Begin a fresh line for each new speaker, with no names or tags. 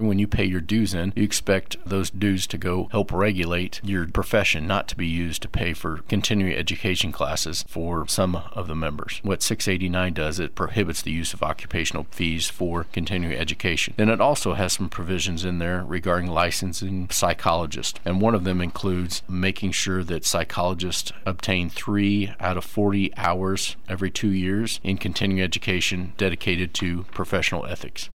when you pay your dues in, you expect those dues to go help regulate your profession, not to be used to pay for continuing education classes for some of the members. What 689 does, it prohibits the use of occupational fees for continuing education. And it also has some provisions in there regarding licensing psychologists. And one of them includes making sure that psychologists obtain 3 out of 40 hours every 2 years in continuing education dedicated to professional ethics.